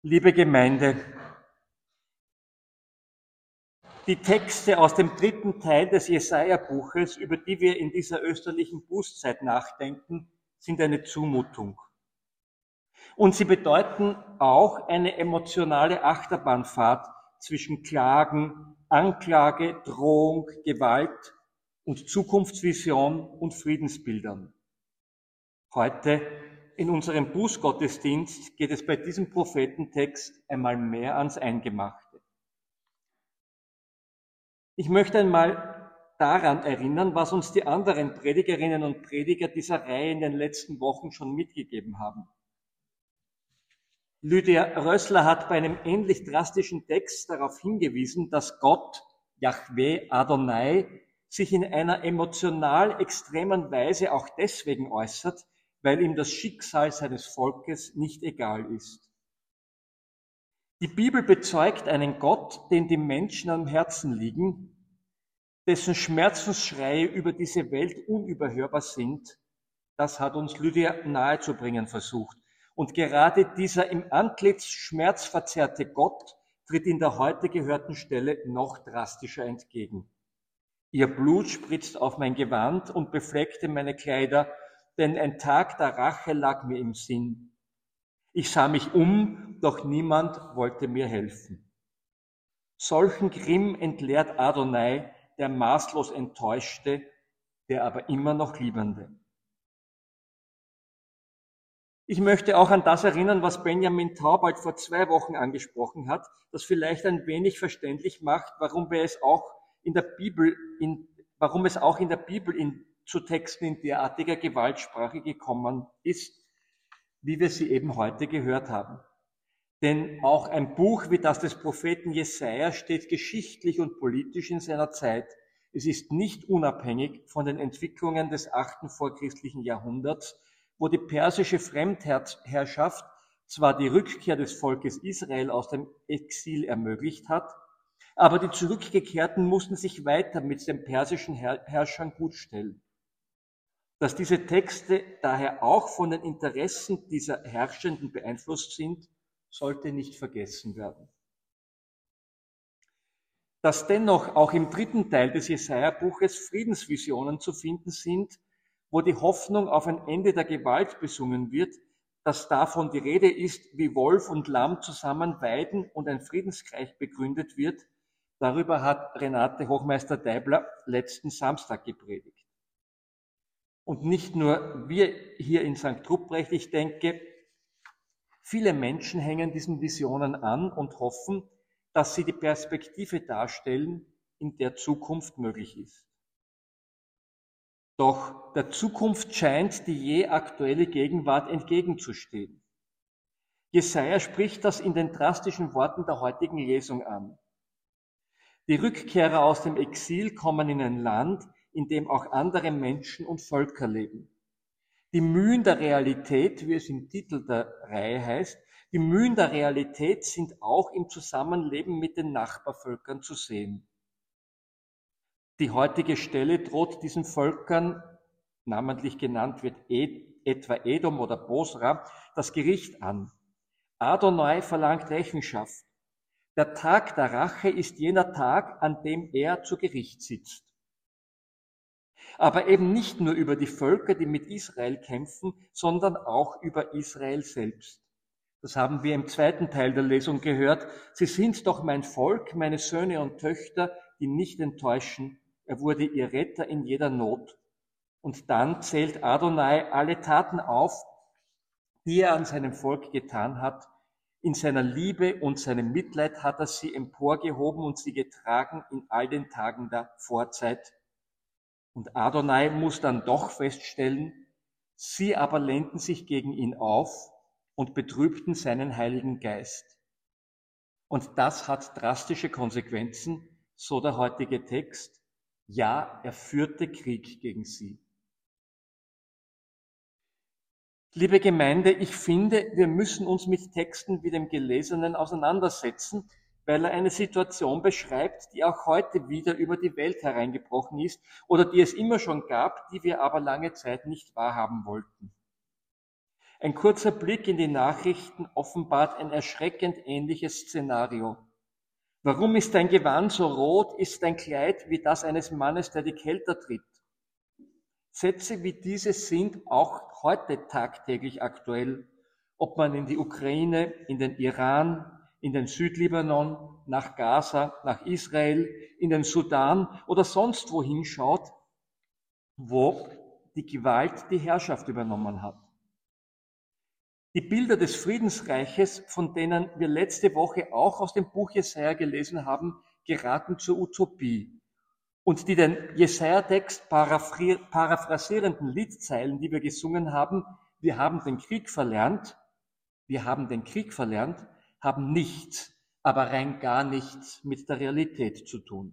Liebe Gemeinde, die Texte aus dem 3. Teil des Jesaja-Buches, über die wir in dieser österlichen Bußzeit nachdenken, sind eine Zumutung. Und sie bedeuten auch eine emotionale Achterbahnfahrt zwischen Klagen, Anklage, Drohung, Gewalt und Zukunftsvision und Friedensbildern. Heute in unserem Bußgottesdienst geht es bei diesem Prophetentext einmal mehr ans Eingemachte. Ich möchte einmal daran erinnern, was uns die anderen Predigerinnen und Prediger dieser Reihe in den letzten Wochen schon mitgegeben haben. Lydia Rössler hat bei einem ähnlich drastischen Text darauf hingewiesen, dass Gott, Jahwe, Adonai, sich in einer emotional extremen Weise auch deswegen äußert, weil ihm das Schicksal seines Volkes nicht egal ist. Die Bibel bezeugt einen Gott, den die Menschen am Herzen liegen, dessen Schmerzensschreie über diese Welt unüberhörbar sind. Das hat uns Lydia nahezubringen versucht. Und gerade dieser im Antlitz schmerzverzerrte Gott tritt in der heute gehörten Stelle noch drastischer entgegen. Ihr Blut spritzt auf mein Gewand und befleckte meine Kleider, denn ein Tag der Rache lag mir im Sinn. Ich sah mich um, doch niemand wollte mir helfen. Solchen Grimm entleert Adonai, der maßlos Enttäuschte, der aber immer noch Liebende. Ich möchte auch an das erinnern, was Benjamin Taubald vor 2 Wochen angesprochen hat, das vielleicht ein wenig verständlich macht, warum es auch in der Bibel zu Texten in derartiger Gewaltsprache gekommen ist, wie wir sie eben heute gehört haben. Denn auch ein Buch wie das des Propheten Jesaja steht geschichtlich und politisch in seiner Zeit. Es ist nicht unabhängig von den Entwicklungen des 8. vorchristlichen Jahrhunderts, wo die persische Fremdherrschaft zwar die Rückkehr des Volkes Israel aus dem Exil ermöglicht hat, aber die Zurückgekehrten mussten sich weiter mit den persischen Herrschern gutstellen. Dass diese Texte daher auch von den Interessen dieser Herrschenden beeinflusst sind, sollte nicht vergessen werden. Dass dennoch auch im 3. Teil des Jesaja-Buches Friedensvisionen zu finden sind, wo die Hoffnung auf ein Ende der Gewalt besungen wird, dass davon die Rede ist, wie Wolf und Lamm zusammen weiden und ein Friedensreich begründet wird, darüber hat Renate Hochmeister-Deibler letzten Samstag gepredigt. Und nicht nur wir hier in St. Ruprecht, ich denke, viele Menschen hängen diesen Visionen an und hoffen, dass sie die Perspektive darstellen, in der Zukunft möglich ist. Doch der Zukunft scheint die je aktuelle Gegenwart entgegenzustehen. Jesaja spricht das in den drastischen Worten der heutigen Lesung an. Die Rückkehrer aus dem Exil kommen in ein Land, in dem auch andere Menschen und Völker leben. Die Mühen der Realität, wie es im Titel der Reihe heißt, die Mühen der Realität sind auch im Zusammenleben mit den Nachbarvölkern zu sehen. Die heutige Stelle droht diesen Völkern, namentlich genannt wird etwa Edom oder Bosra, das Gericht an. Adonai verlangt Rechenschaft. Der Tag der Rache ist jener Tag, an dem er zu Gericht sitzt. Aber eben nicht nur über die Völker, die mit Israel kämpfen, sondern auch über Israel selbst. Das haben wir im 2. Teil der Lesung gehört. Sie sind doch mein Volk, meine Söhne und Töchter, die nicht enttäuschen. Er wurde ihr Retter in jeder Not. Und dann zählt Adonai alle Taten auf, die er an seinem Volk getan hat. In seiner Liebe und seinem Mitleid hat er sie emporgehoben und sie getragen in all den Tagen der Vorzeit. Und Adonai muss dann doch feststellen, sie aber lehnten sich gegen ihn auf und betrübten seinen Heiligen Geist. Und das hat drastische Konsequenzen, so der heutige Text. Ja, er führte Krieg gegen sie. Liebe Gemeinde, ich finde, wir müssen uns mit Texten wie dem Gelesenen auseinandersetzen, weil er eine Situation beschreibt, die auch heute wieder über die Welt hereingebrochen ist oder die es immer schon gab, die wir aber lange Zeit nicht wahrhaben wollten. Ein kurzer Blick in die Nachrichten offenbart ein erschreckend ähnliches Szenario. Warum ist dein Gewand so rot, ist dein Kleid wie das eines Mannes, der die Kälte tritt? Sätze wie diese sind auch heute tagtäglich aktuell, ob man in die Ukraine, in den Iran, in den Südlibanon, nach Gaza, nach Israel, in den Sudan oder sonst wohin schaut, wo die Gewalt die Herrschaft übernommen hat. Die Bilder des Friedensreiches, von denen wir letzte Woche auch aus dem Buch Jesaja gelesen haben, geraten zur Utopie. Und die den Jesaja-Text paraphrasierenden Liedzeilen, die wir gesungen haben, wir haben den Krieg verlernt, haben nichts, aber rein gar nichts mit der Realität zu tun.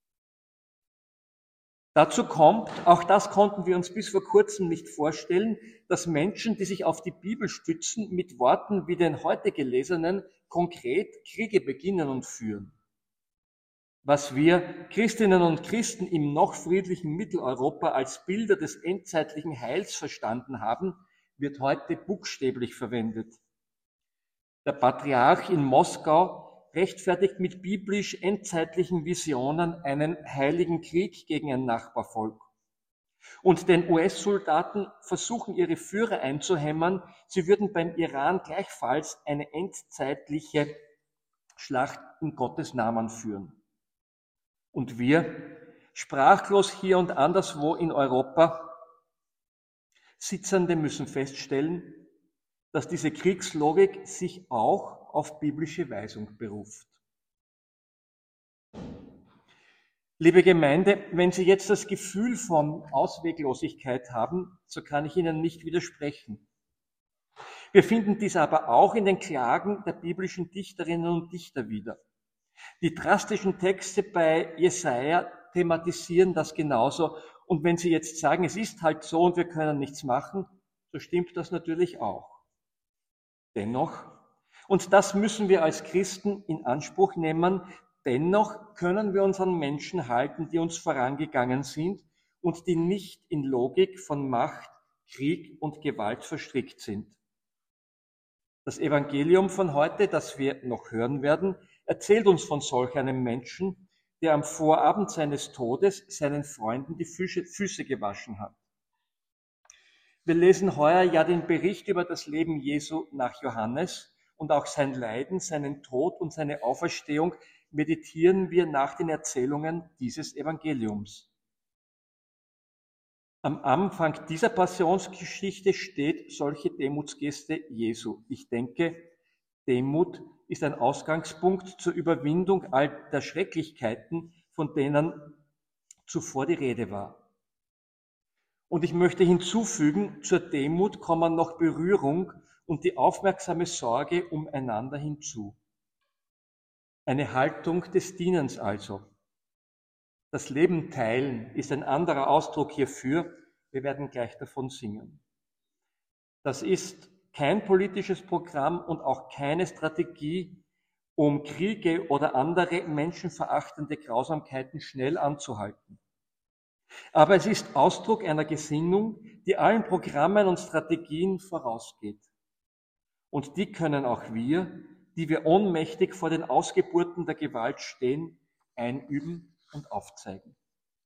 Dazu kommt, auch das konnten wir uns bis vor kurzem nicht vorstellen, dass Menschen, die sich auf die Bibel stützen, mit Worten wie den heute gelesenen konkret Kriege beginnen und führen. Was wir Christinnen und Christen im noch friedlichen Mitteleuropa als Bilder des endzeitlichen Heils verstanden haben, wird heute buchstäblich verwendet. Der Patriarch in Moskau rechtfertigt mit biblisch endzeitlichen Visionen einen heiligen Krieg gegen ein Nachbarvolk. Und den US-Soldaten versuchen ihre Führer einzuhämmern, sie würden beim Iran gleichfalls eine endzeitliche Schlacht in Gottes Namen führen. Und wir, sprachlos hier und anderswo in Europa, Sitzende müssen feststellen, dass diese Kriegslogik sich auch auf biblische Weisung beruft. Liebe Gemeinde, wenn Sie jetzt das Gefühl von Ausweglosigkeit haben, so kann ich Ihnen nicht widersprechen. Wir finden dies aber auch in den Klagen der biblischen Dichterinnen und Dichter wieder. Die drastischen Texte bei Jesaja thematisieren das genauso. Und wenn Sie jetzt sagen, es ist halt so und wir können nichts machen, so stimmt das natürlich auch. Dennoch, und das müssen wir als Christen in Anspruch nehmen, dennoch können wir uns an Menschen halten, die uns vorangegangen sind und die nicht in Logik von Macht, Krieg und Gewalt verstrickt sind. Das Evangelium von heute, das wir noch hören werden, erzählt uns von solch einem Menschen, der am Vorabend seines Todes seinen Freunden die Füße gewaschen hat. Wir lesen heuer ja den Bericht über das Leben Jesu nach Johannes und auch sein Leiden, seinen Tod und seine Auferstehung meditieren wir nach den Erzählungen dieses Evangeliums. Am Anfang dieser Passionsgeschichte steht solche Demutsgeste Jesu. Ich denke, Demut ist ein Ausgangspunkt zur Überwindung all der Schrecklichkeiten, von denen zuvor die Rede war. Und ich möchte hinzufügen, zur Demut kommen noch Berührung und die aufmerksame Sorge umeinander hinzu. Eine Haltung des Dienens also. Das Leben teilen ist ein anderer Ausdruck hierfür. Wir werden gleich davon singen. Das ist kein politisches Programm und auch keine Strategie, um Kriege oder andere menschenverachtende Grausamkeiten schnell anzuhalten. Aber es ist Ausdruck einer Gesinnung, die allen Programmen und Strategien vorausgeht. Und die können auch wir, die wir ohnmächtig vor den Ausgeburten der Gewalt stehen, einüben und aufzeigen.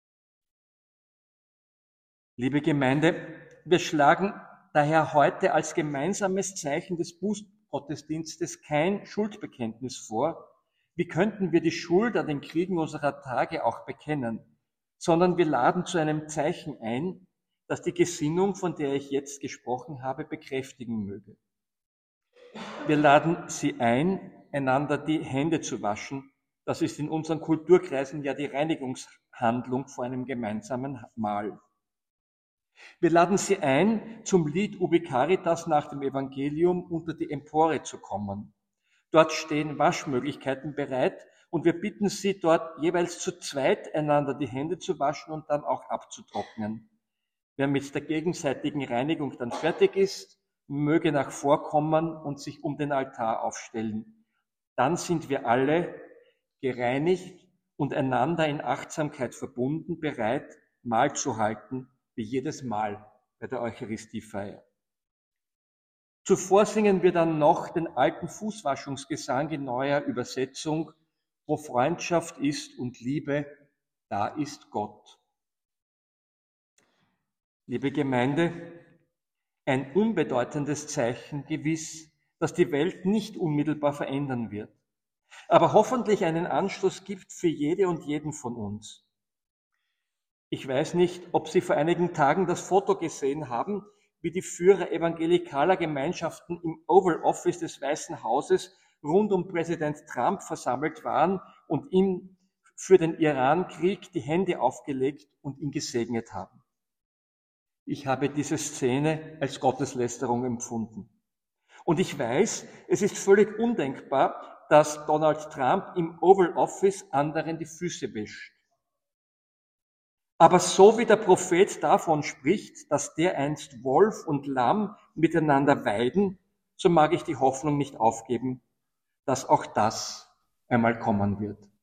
Liebe Gemeinde, wir schlagen daher heute als gemeinsames Zeichen des Bußgottesdienstes kein Schuldbekenntnis vor. Wie könnten wir die Schuld an den Kriegen unserer Tage auch bekennen? Sondern wir laden zu einem Zeichen ein, das die Gesinnung, von der ich jetzt gesprochen habe, bekräftigen möge. Wir laden Sie ein, einander die Hände zu waschen. Das ist in unseren Kulturkreisen ja die Reinigungshandlung vor einem gemeinsamen Mahl. Wir laden Sie ein, zum Lied Ubi Caritas nach dem Evangelium unter die Empore zu kommen. Dort stehen Waschmöglichkeiten bereit und wir bitten Sie, dort jeweils zu zweit einander die Hände zu waschen und dann auch abzutrocknen. Wer mit der gegenseitigen Reinigung dann fertig ist, möge nach vorkommen und sich um den Altar aufstellen. Dann sind wir alle gereinigt und einander in Achtsamkeit verbunden, bereit, Mahl zu halten, wie jedes Mal bei der Eucharistiefeier. Zuvor singen wir dann noch den alten Fußwaschungsgesang in neuer Übersetzung. Wo Freundschaft ist und Liebe, da ist Gott. Liebe Gemeinde, ein unbedeutendes Zeichen gewiss, das die Welt nicht unmittelbar verändern wird, aber hoffentlich einen Anstoß gibt für jede und jeden von uns. Ich weiß nicht, ob Sie vor einigen Tagen das Foto gesehen haben, wie die Führer evangelikaler Gemeinschaften im Oval Office des Weißen Hauses rund um Präsident Trump versammelt waren und ihm für den Irankrieg die Hände aufgelegt und ihn gesegnet haben. Ich habe diese Szene als Gotteslästerung empfunden. Und ich weiß, es ist völlig undenkbar, dass Donald Trump im Oval Office anderen die Füße wäscht. Aber so wie der Prophet davon spricht, dass dereinst Wolf und Lamm miteinander weiden, so mag ich die Hoffnung nicht aufgeben, dass auch das einmal kommen wird.